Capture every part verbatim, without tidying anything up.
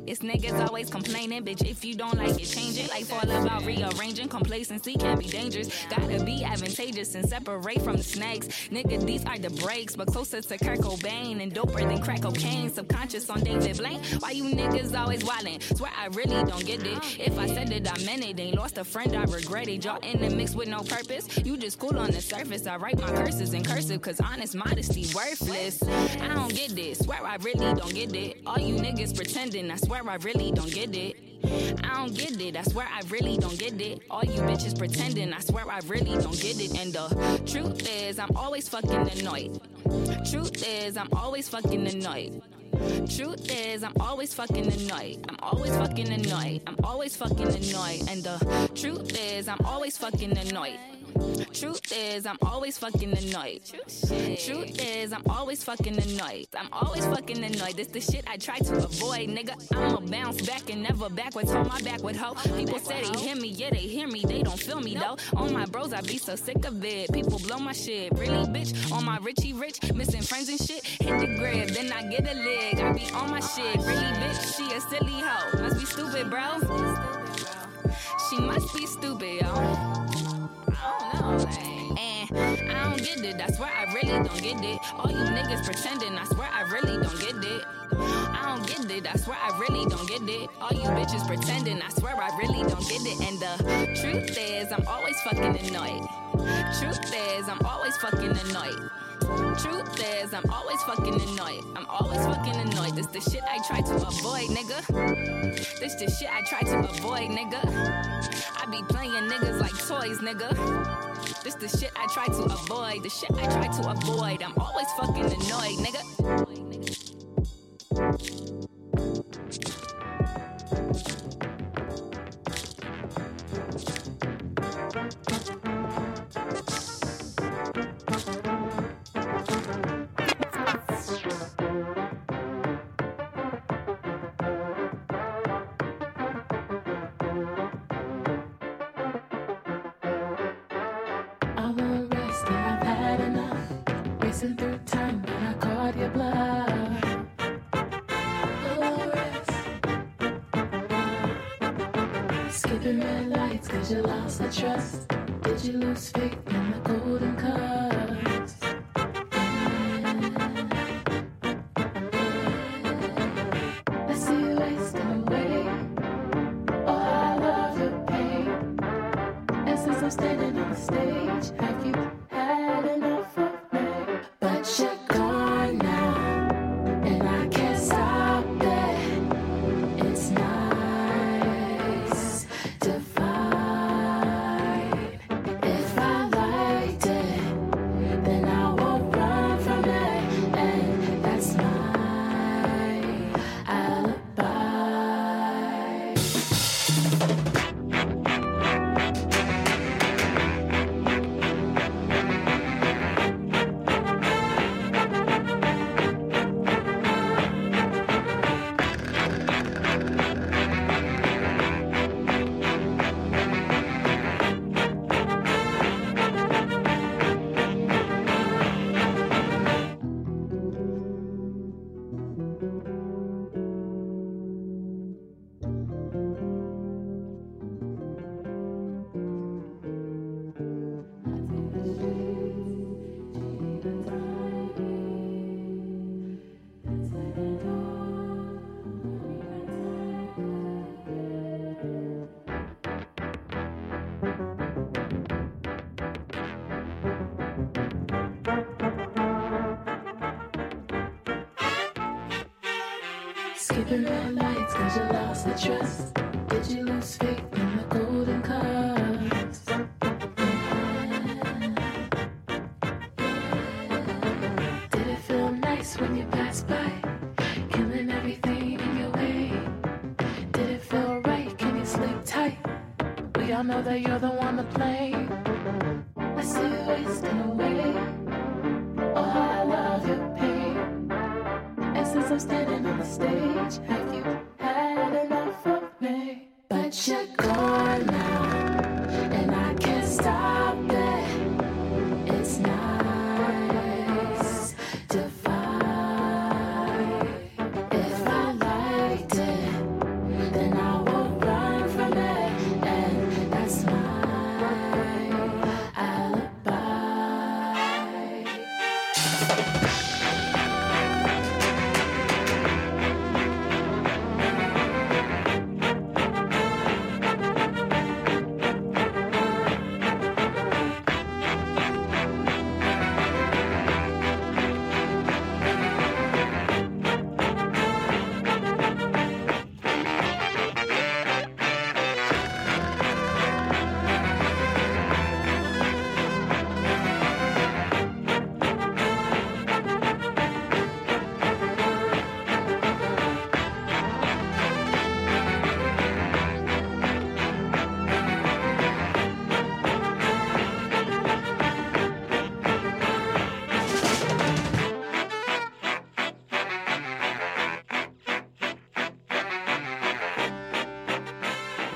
It's niggas always complaining, bitch. If you don't like it, change it. Life all about rearranging. Complacency can be dangerous. Gotta be advantageous and separate from the snakes. Nigga, these are the breaks, but closer to Kurt Cobain and doper than crack cocaine. Subconscious on David Blaine. Why you niggas always wildin'? Swear I really don't get it. If I said it, I meant it. Ain't lost a friend, I regret it. Y'all in the mix with no purpose. You just cool on the surface. I write my curses in cursive, cause honest modesty worthless. I don't get this. Swear I really don't get it. All you niggas pretending. I swear I really don't get it. I don't get it, I swear I really don't get it. All you bitches pretending, I swear I really don't get it. And the truth is, I'm always fucking annoyed. Truth is, I'm always fucking annoyed. Truth is, I'm always fucking annoyed. I'm always fucking annoyed. I'm always fucking annoyed. And the truth is, I'm always fucking annoyed. Truth is, I'm always fucking annoyed. Truth is, I'm always fucking annoyed. I'm always fucking annoyed. This the shit I try to avoid, nigga. I'ma bounce back and never backwards. Hold my back with hoe. People say they hear me, yeah, they hear me. They don't feel me, though. On my bros, I be so sick of it. People blow my shit. Really, bitch? On my Richie Rich, missing friends and shit. Hit the grip, then I get a leg. I be on my shit. Really, bitch? She a silly hoe. Must be stupid, bro. She must be stupid, yo. And I don't get it, I swear I really don't get it. All you niggas pretending, I swear I really don't get it. I don't get it, I swear I really don't get it. All you bitches pretending, I swear I really don't get it. And the truth is, I'm always fucking annoyed. Truth is, I'm always fucking annoyed. Truth is, I'm always fucking annoyed. I'm always fucking annoyed. This the shit I try to avoid, nigga. This the shit I try to avoid, nigga. I be playing niggas like toys, nigga. This the shit I try to avoid. The shit I try to avoid. I'm always fucking annoyed, nigga. Through time when I caught your blood. Skipping red lights cause you lost the trust. Did you lose faith in the golden cups? I see you wasting away. Oh, I love your pain. And since I'm standing on the stage, have you had enough of but you're gone now, and I can't stop it. It's nice to find. If I liked it, then I won't run from it, and that's my alibi. Skipping red lights cause you lost the trust. Did you lose faith in the golden cups? Did it feel nice when you passed by, killing everything in your way? Did it feel right? Can you sleep tight? We all know that you're the one to blame. I see you wasting away. Oh, I love your pain. And since I'm standing on the stage, have you had enough of me? But you're gone now, and I can't stop it. It's nice to find. If I liked it,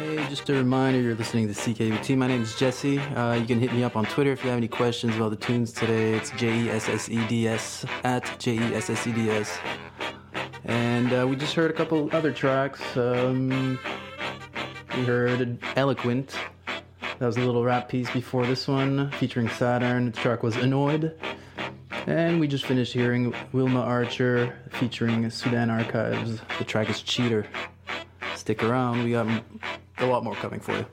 Hey, just a reminder, you're listening to C K U T. My name is Jesse. Uh, you can hit me up on Twitter if you have any questions about the tunes today. It's J E S S E D S, at J E S S E D S. And uh, we just heard a couple other tracks. Um, we heard Eloquent. That was a little rap piece before this one, featuring Saturn. The track was Annoyed. And we just finished hearing Wilma Archer, featuring Sudan Archives. The track is Cheater. Stick around, we got a lot more coming for you.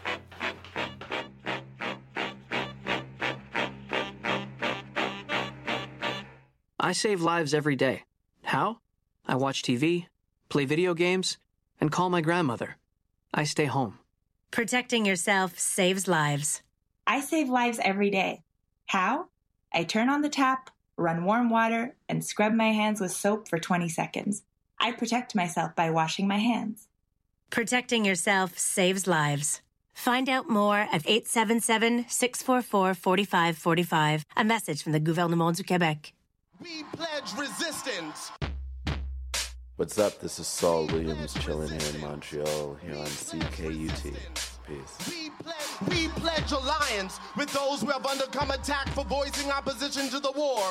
I save lives every day. How? I watch T V, play video games, and call my grandmother. I stay home. Protecting yourself saves lives. I save lives every day. How? I turn on the tap, run warm water, and scrub my hands with soap for twenty seconds. I protect myself by washing my hands. Protecting yourself saves lives. Find out more at eight seven seven, six four four, four five four five. A message from the Gouvernement du Québec. We pledge resistance. What's up? This is Saul Williams chilling here in Montreal, here on C K U T. Peace. We pledge, we pledge alliance with those who have undergone attack for voicing opposition to the war.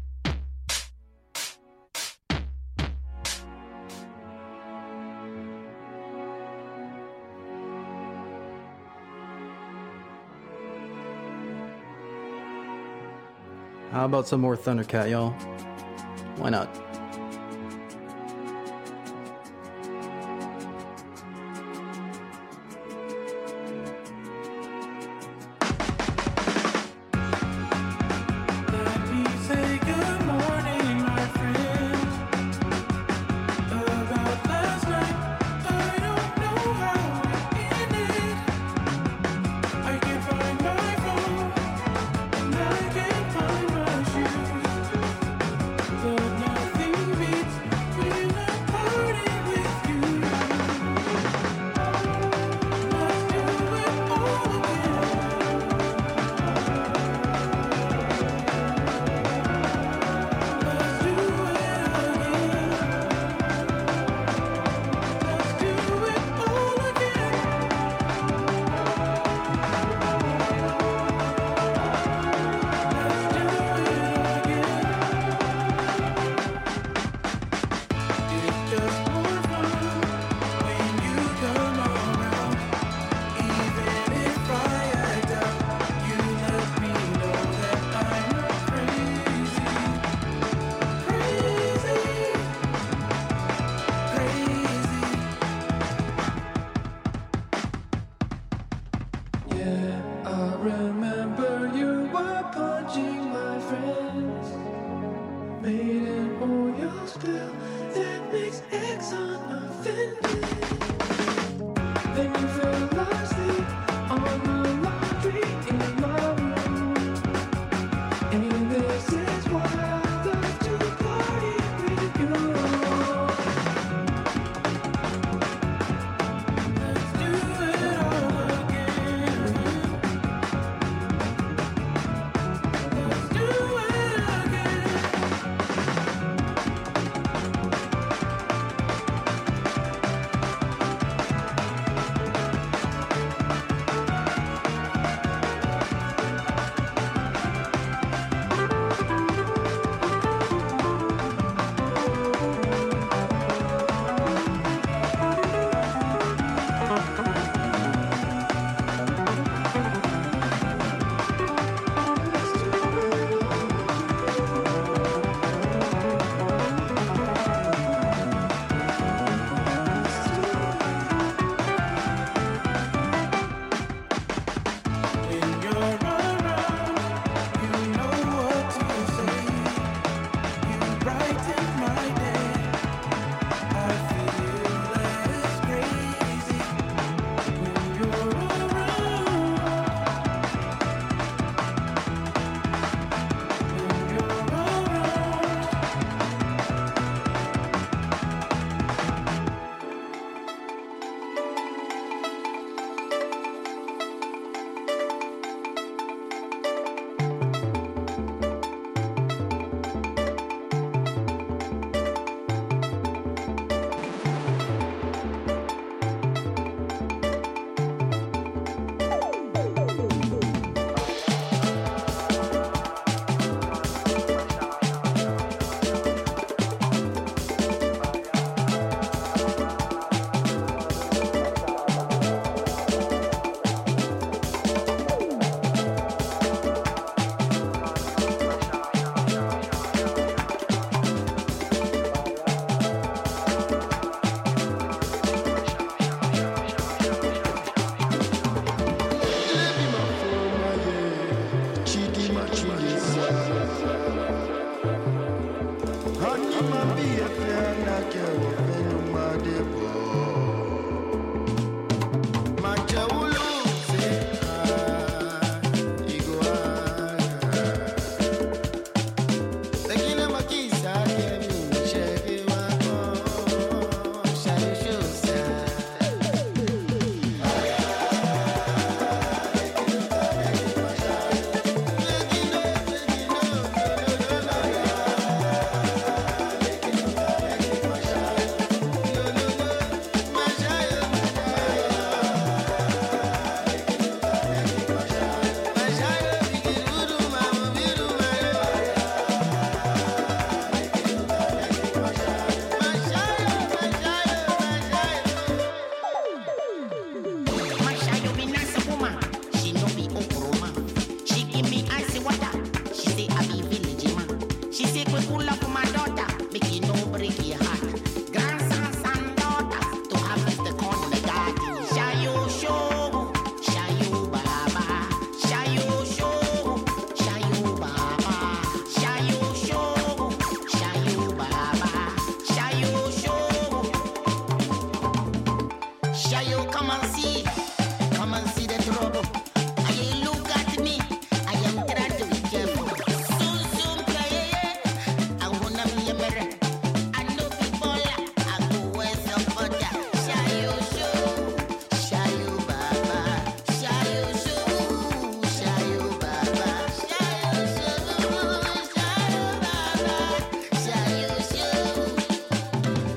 How about some more Thundercat, y'all? Why not? Nothing Shayo, come and see. Come and see the trouble. I look at me. I am trying to be careful. Soon, soon, play. I wanna be a mirror. I know people. I go where some butter. Shayo, show. Shayo, Baba. Shayo, show. Shayo, Baba. Shayo, show. Shayo, Baba. Shayo, show.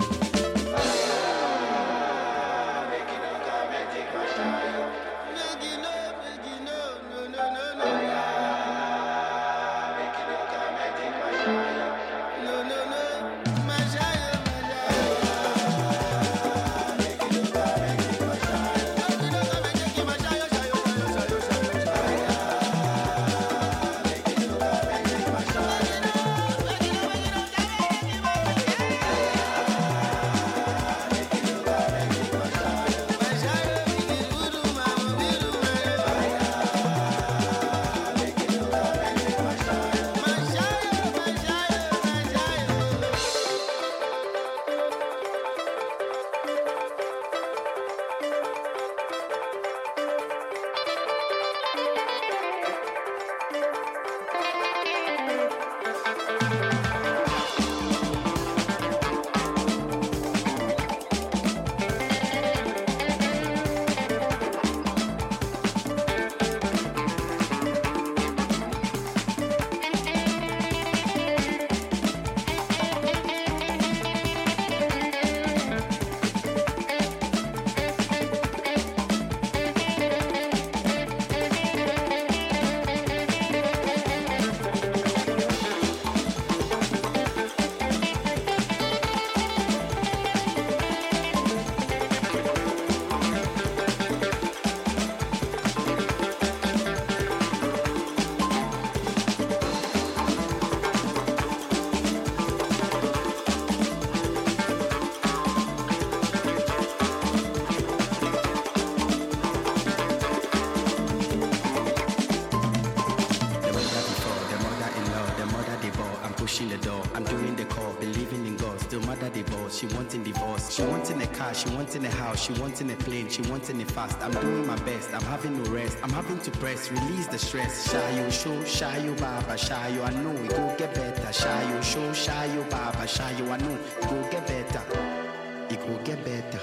She wanting divorce. She wanting a car. She wanting a house. She wanting a plane. She wanting it fast. I'm doing my best. I'm having no rest. I'm having to press. Release the stress. Shayo show. Shayo Baba. Shayo I know we go get better. Shayo show. Shayo Baba. Shayo I know we go get better. It go get better.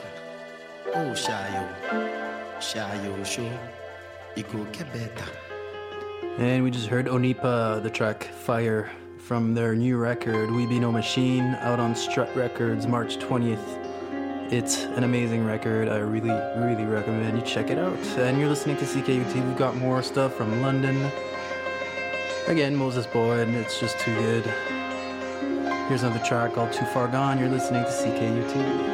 Oh Shayo. Shayo show. It go get better. And we just heard Onipa, the track Fire, from their new record, We Be No Machine, out on Strut Records, March twentieth. It's an amazing record. I really, really recommend you check it out. And you're listening to C K U T. We've got more stuff from London. Again, Moses Boyd, and it's just too good. Here's another track called Too Far Gone. You're listening to C K U T.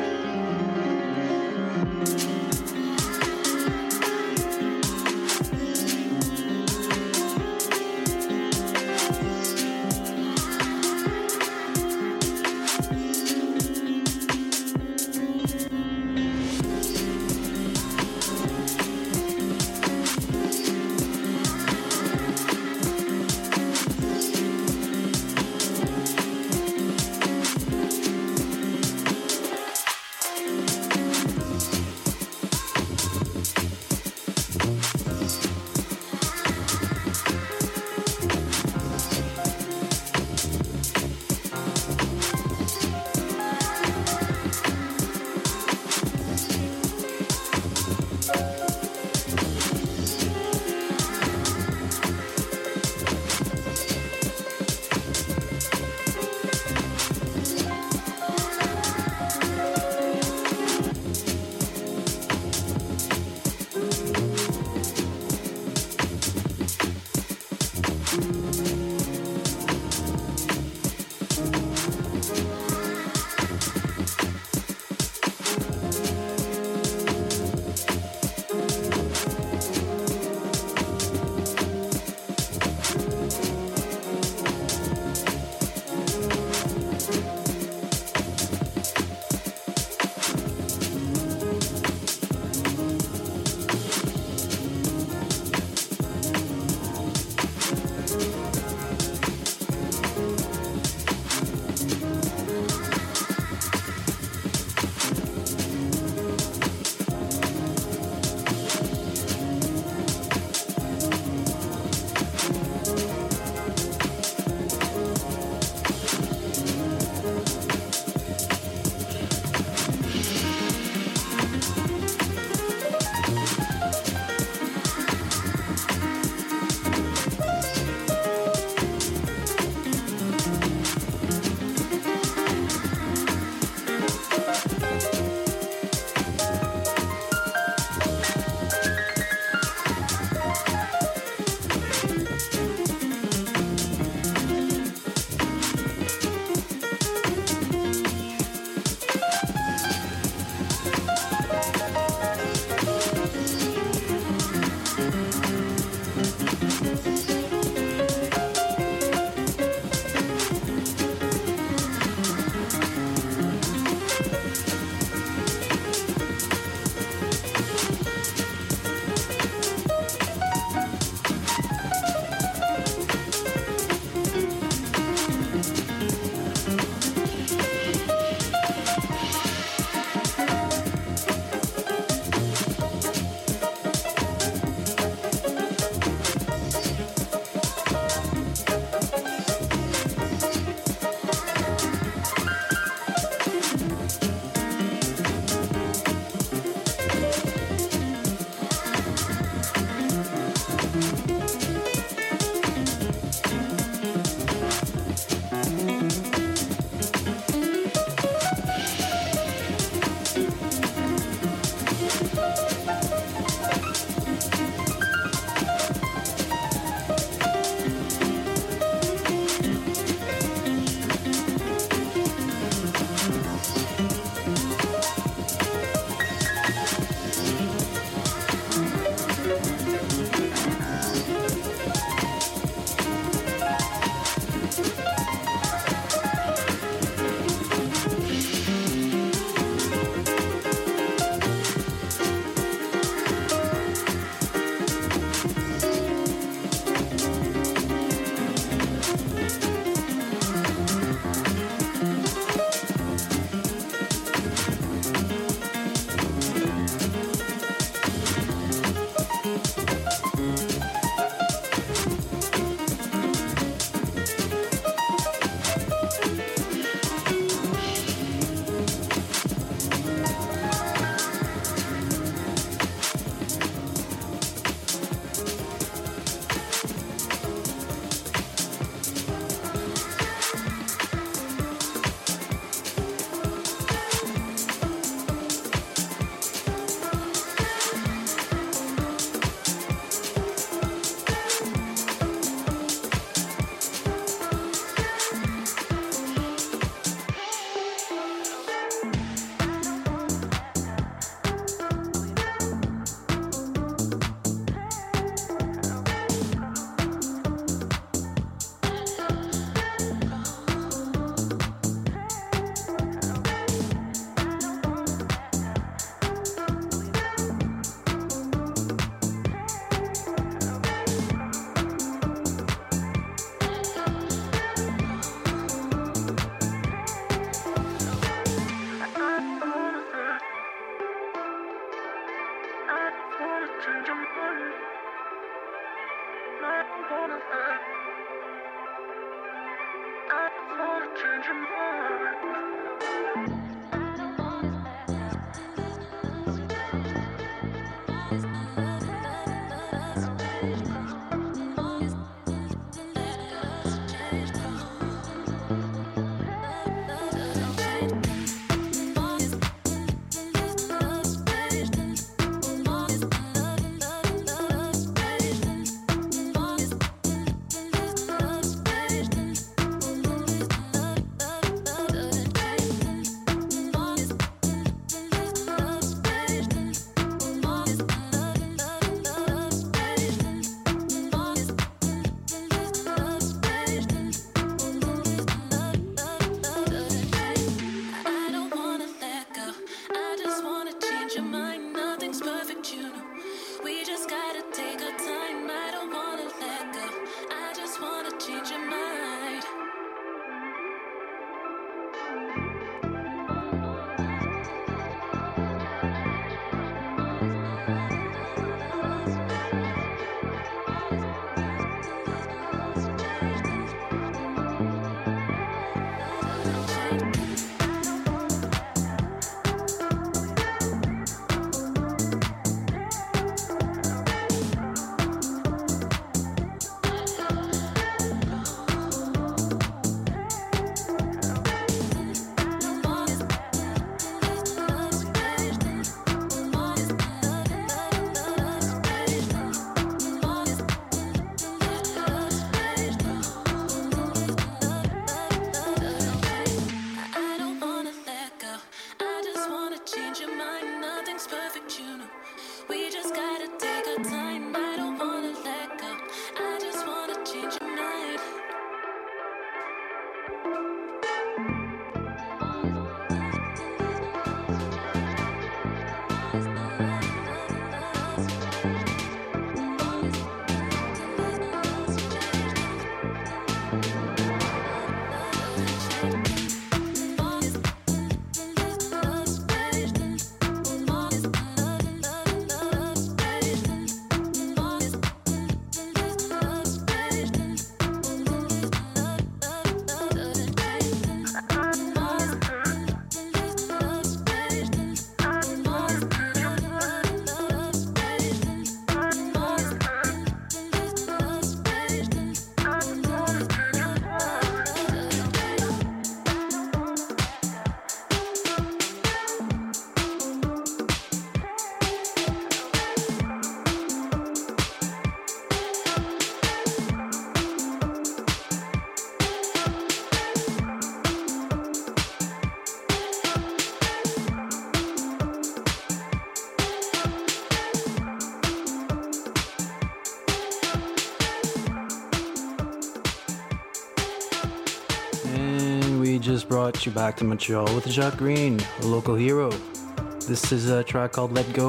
Just brought you back to Montreal with Jacques Green, a local hero. This is a track called Let Go,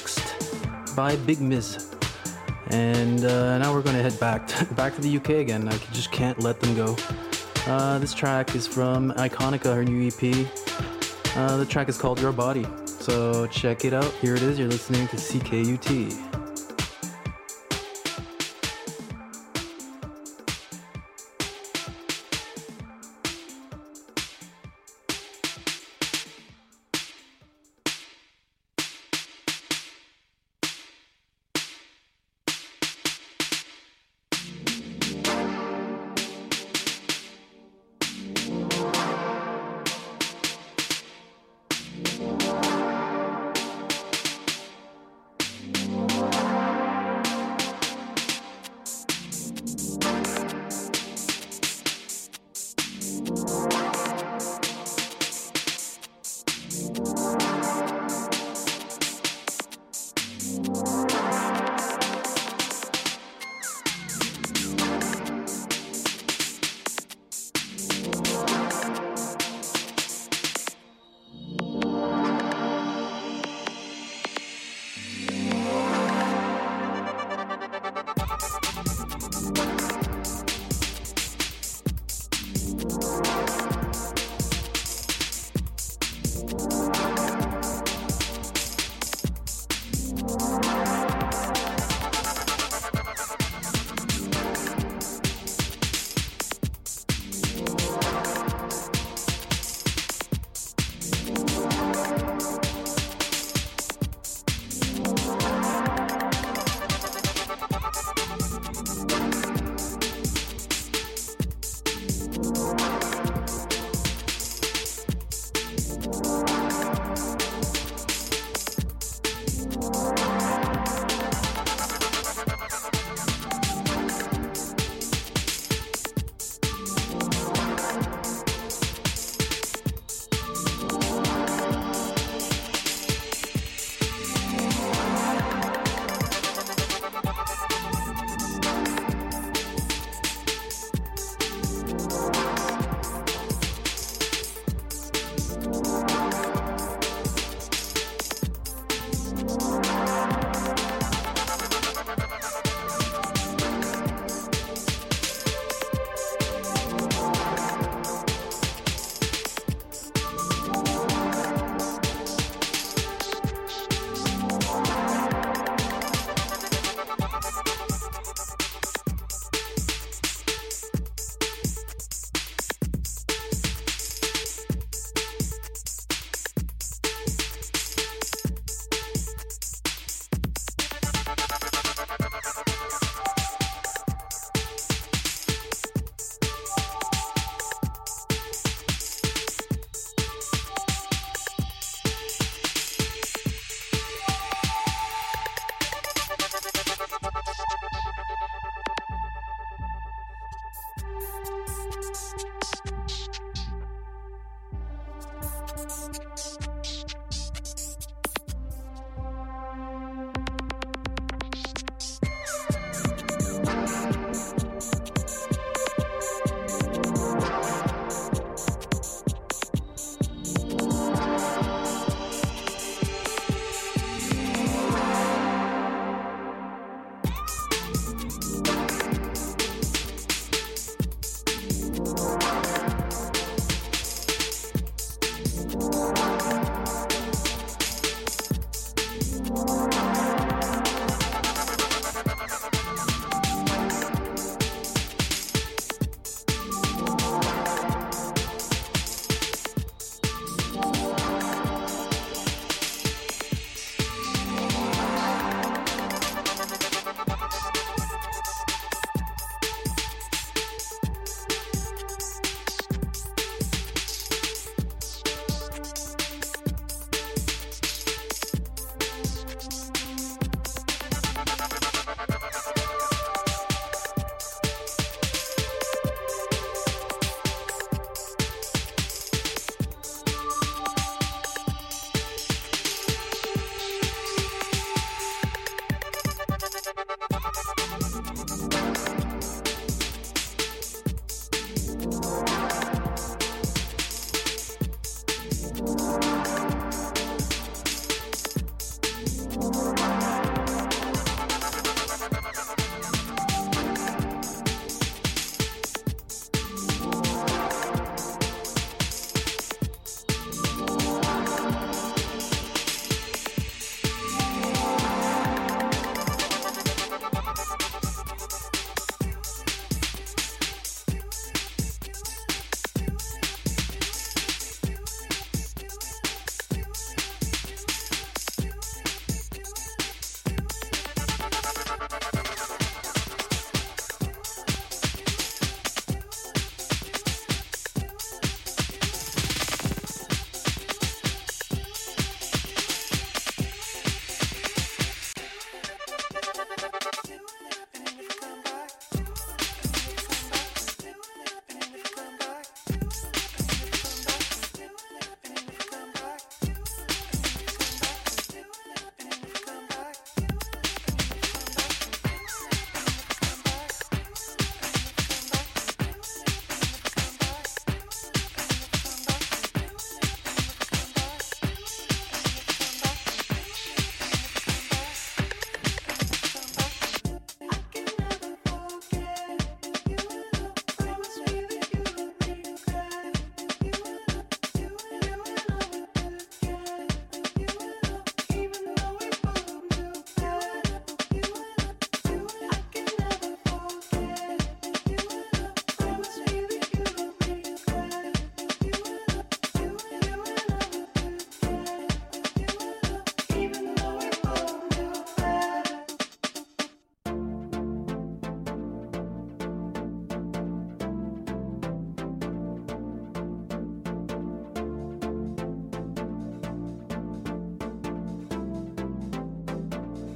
remixed by Big Miz. And uh, now we're going to head back to, back to the U K again. I just can't let them go. Uh, this track is from Iconica, her new E P. Uh, the track is called Your Body. So check it out. Here it is. You're listening to C K U T. Thank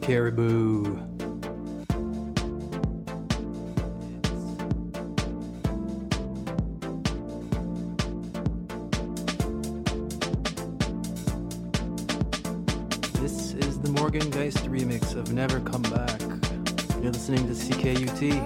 Caribou. This is the Morgan Geist remix of Never Come Back. You're listening to C K U T.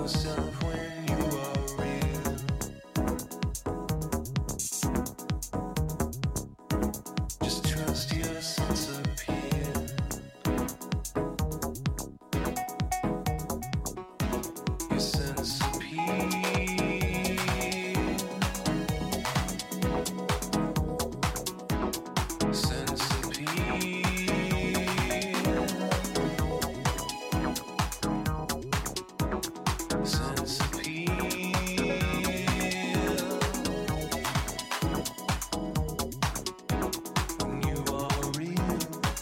yourself when you are real. Just trust your sense of appeal. Your sense of sense of sense of when you are real.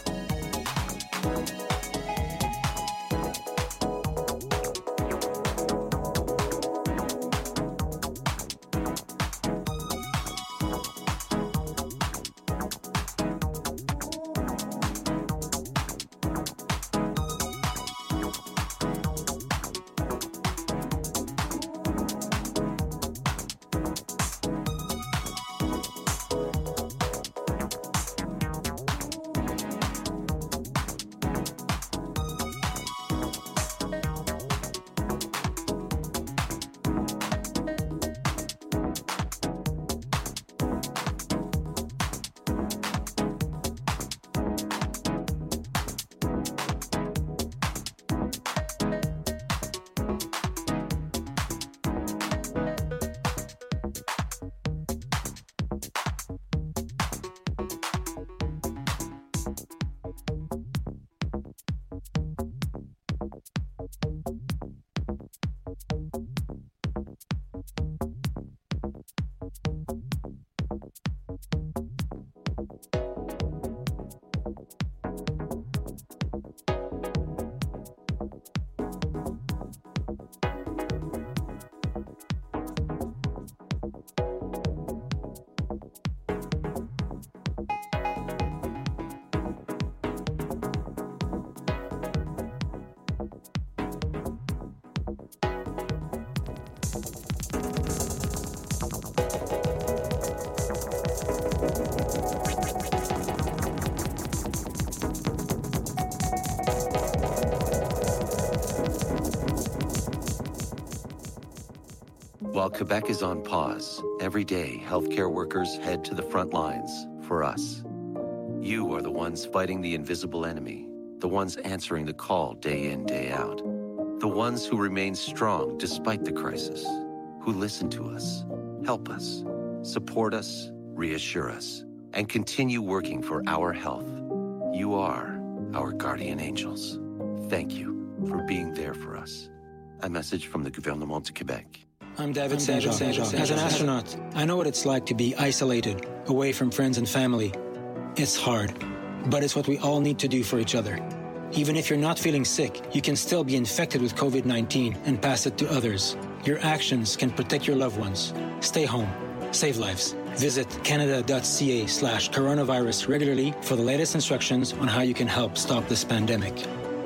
While Quebec is on pause, every day healthcare workers head to the front lines for us. You are the ones fighting the invisible enemy, the ones answering the call day in, day out, the ones who remain strong despite the crisis, who listen to us, help us, support us, reassure us, and continue working for our health. You are our guardian angels. Thank you for being there for us. A message from the Gouvernement du Québec. I'm David Saint-Jean. As an astronaut, I know what it's like to be isolated, away from friends and family. It's hard, but it's what we all need to do for each other. Even if you're not feeling sick, you can still be infected with COVID nineteen and pass it to others. Your actions can protect your loved ones. Stay home. Save lives. Visit canada.ca slash coronavirus regularly for the latest instructions on how you can help stop this pandemic.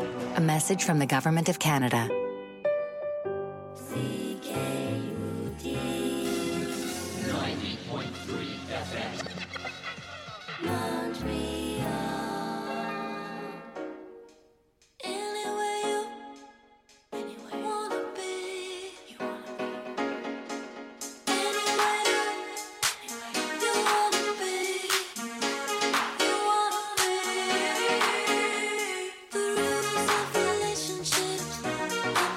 A message from the Government of Canada. Relationships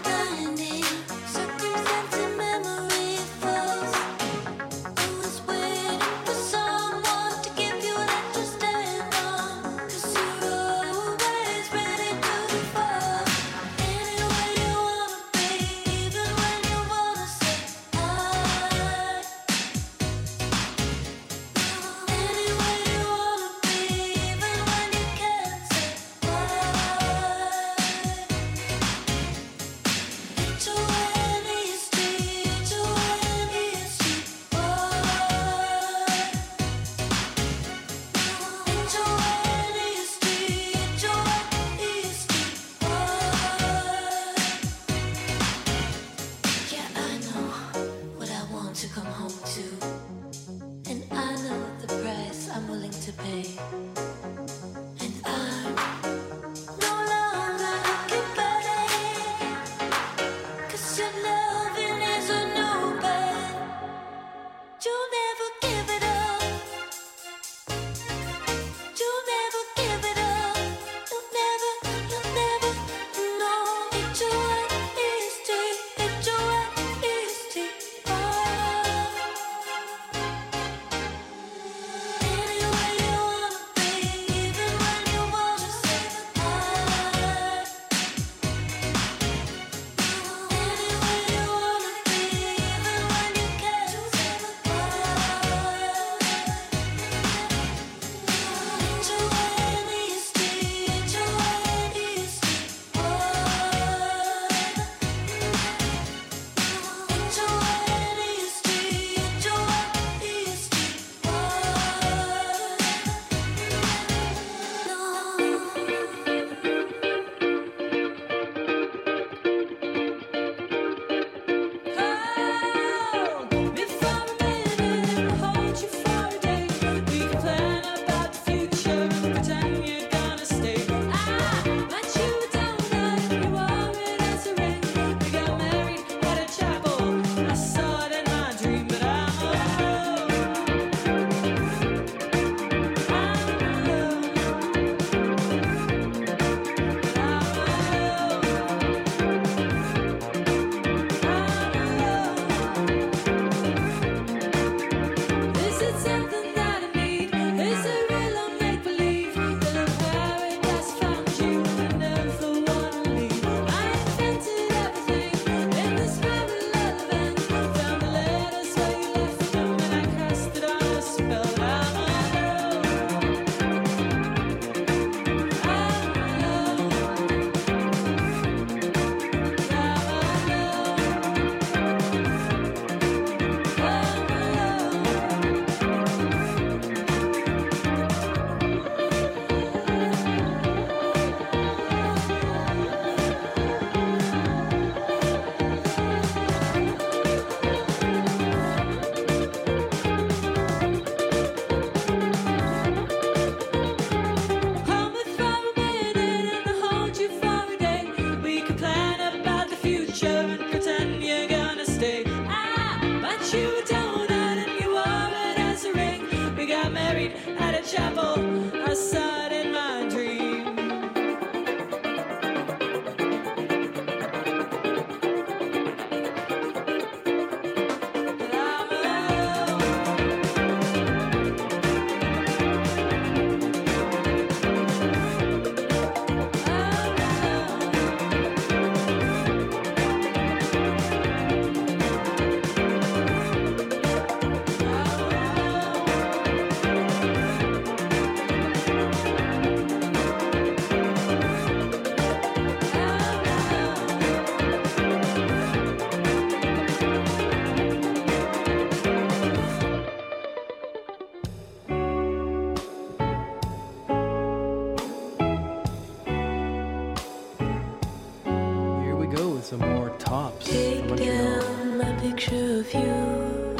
some more Tops from Take Montreal. down my picture of you.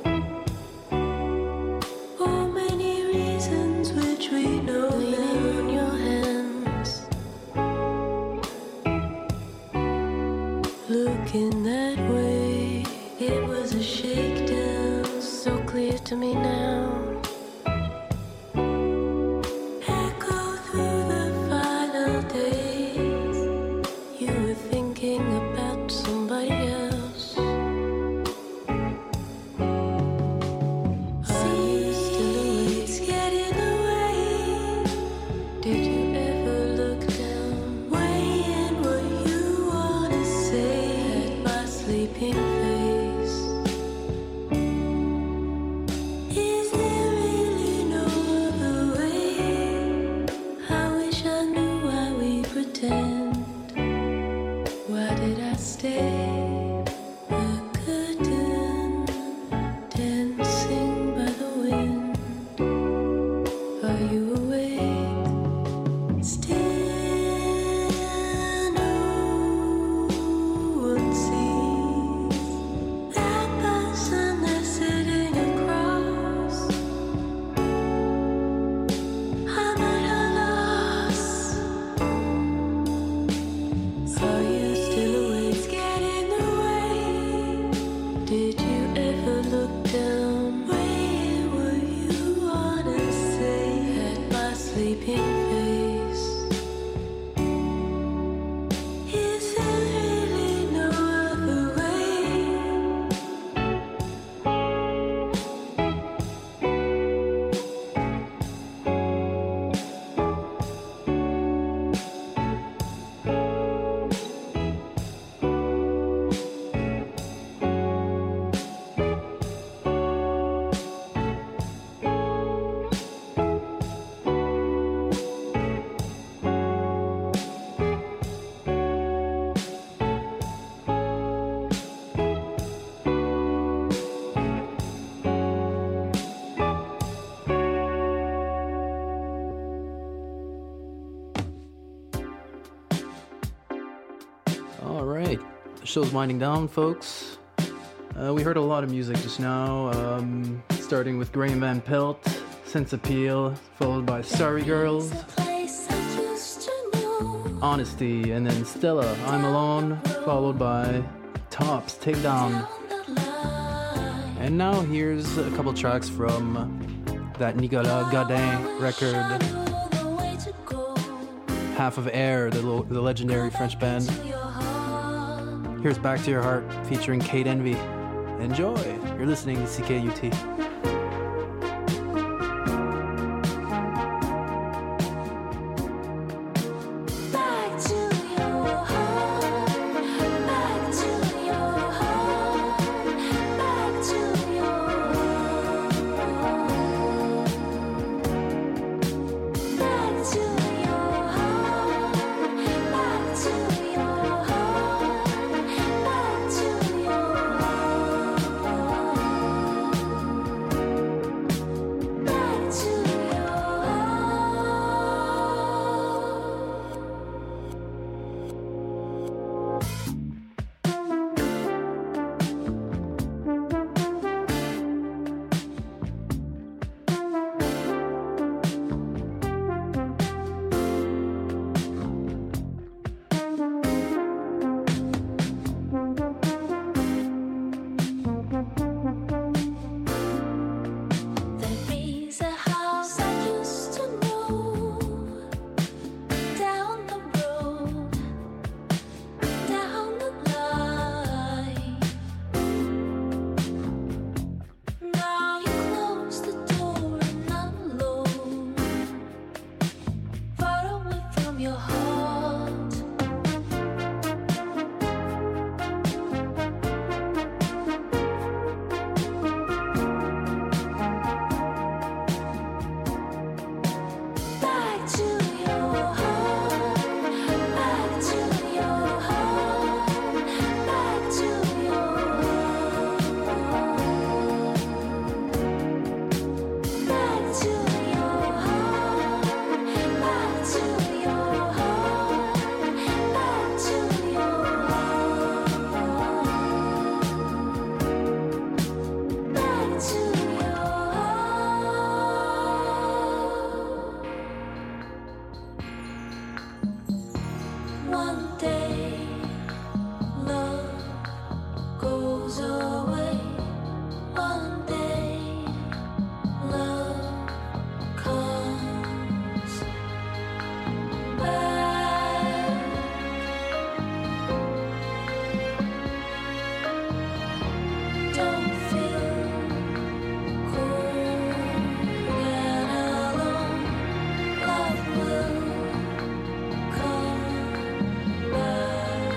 For many reasons which we know. Leaning on your hands, looking that way. It was a shakedown, so clear to me now. Echo through the final days. You were thinking about somebody else. Are you still awake? It's getting away. Did you ever look down? Weighing what you wanna say at my sleeping face. Is there really no other way? I wish I knew why we pretend. Why did I stay? A curtain dancing by the wind. Are you awake? Still no one sees that person that's sitting across. I'm at a loss. Are you still awake? It's getting away. Did you ever look down? Where were you wanna say at my sleeping face? Is there really no other way? All right, the show's winding down, folks. Uh, we heard a lot of music just now, um, starting with Graham Van Pelt, Sense Appeal, followed by Sorry Girls, Honesty, and then Stella, I'm Alone, followed by Tops, Take Down. And now here's a couple tracks from that Nicolas Godin record, Half of Air, the, lo- the legendary French band. Here's Back to Your Heart featuring Kate Envy. Enjoy! You're listening to C K U T. Back to your heart. Back to your heart. Back to your heart. Back to your heart. Back to your heart. Back to your heart. One day, love goes away. One day, love comes back. Don't feel cold and alone. Love will come back.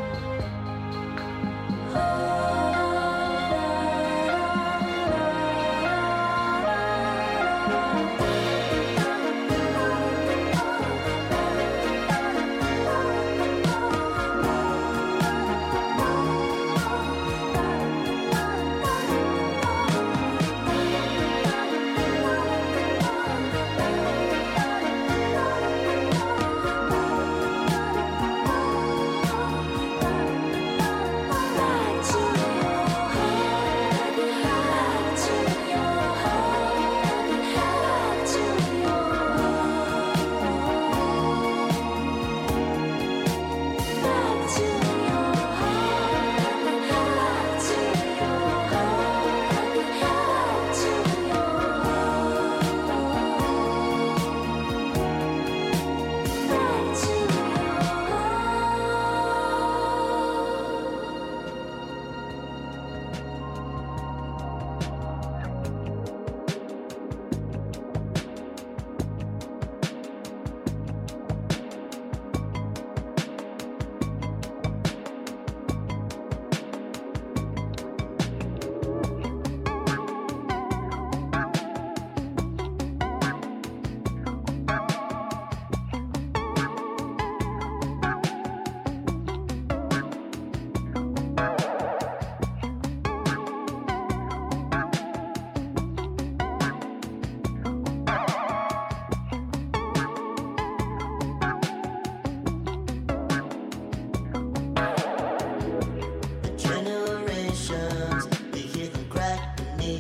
Generations, we hear them crack beneath.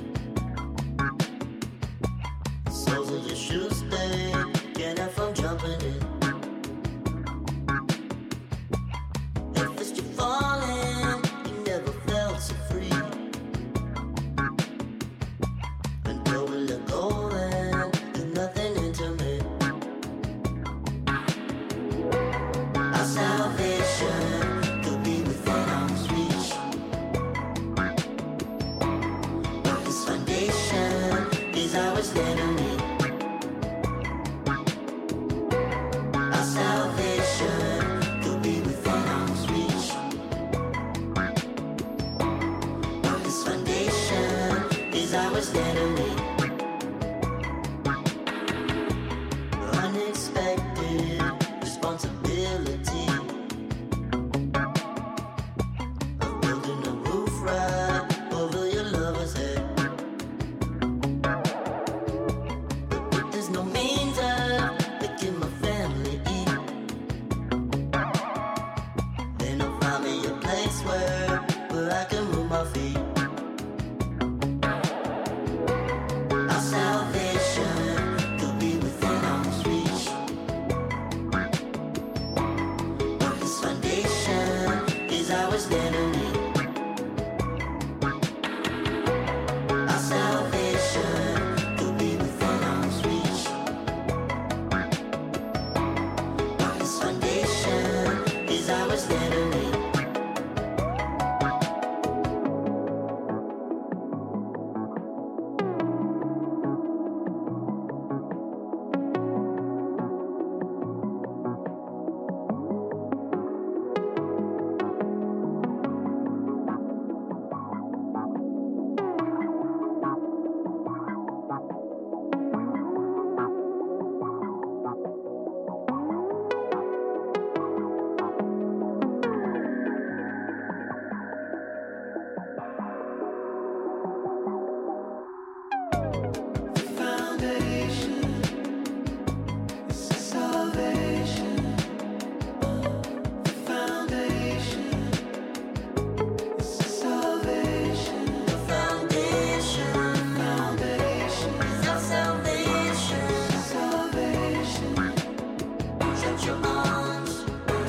Soles of your shoes stay, can't have from jumping in. At first you're falling, you never felt so free. Until we let go and there's nothing intimate. Our salvation could be within arm's reach. But this foundation is ours enemy. Our salvation could be within arm's reach. But this foundation is ours enemy. Unexpected responsibility of building a roof right over your lover's head. But there's no means of making my family eat. Then I'll find me a place where, where I can move my feet. Our salvation could be within arm's reach. But this foundation is ours enemy. Our salvation could be within arm's reach. But this foundation is ours enemy. Your arms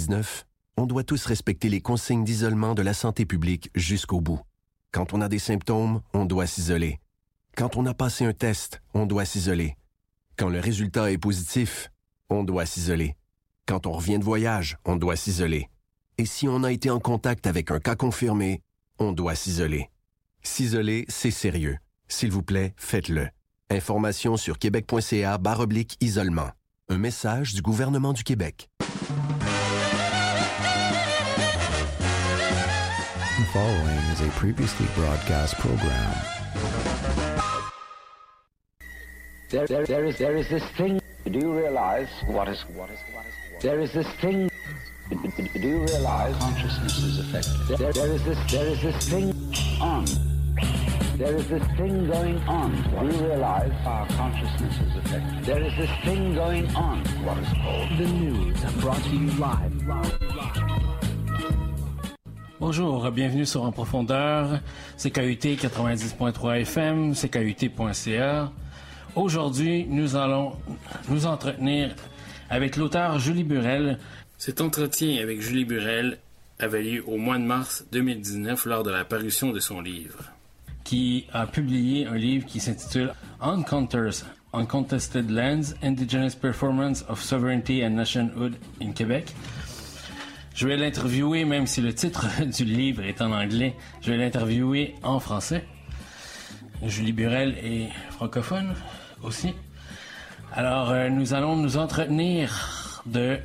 dix-neuf, on doit tous respecter les consignes d'isolement de la santé publique jusqu'au bout. Quand on a des symptômes, on doit s'isoler. Quand on a passé un test, on doit s'isoler. Quand le résultat est positif, on doit s'isoler. Quand on revient de voyage, on doit s'isoler. Et si on a été en contact avec un cas confirmé, on doit s'isoler. S'isoler, c'est sérieux. S'il vous plaît, faites-le. Information sur québec.ca barre oblique isolement. Un message du gouvernement du Québec. The following is a previously broadcast program. There, there, there is, there is this thing. Do you realize what is, what is, what is, what? There is this thing. Do you realize consciousness is affected? There, there is this, there is this thing on. There is this thing going on. Do you realize our consciousness is affected? There is this thing going on. What is called the news, brought to you live. Bonjour, bienvenue sur En Profondeur, C K U T quatre-vingt-dix point trois F M, C K U T point C A. Aujourd'hui, nous allons nous entretenir avec l'auteur Julie Burel. Cet entretien avec Julie Burel avait lieu au mois de mars deux mille dix-neuf lors de la parution de son livre, qui a publié un livre qui s'intitule Encounters, Uncontested Lands, Indigenous Performance of Sovereignty and Nationhood in Québec. Je vais l'interviewer, même si le titre du livre est en anglais, je vais l'interviewer en français. Julie Burel est francophone aussi. Alors, euh, nous allons nous entretenir de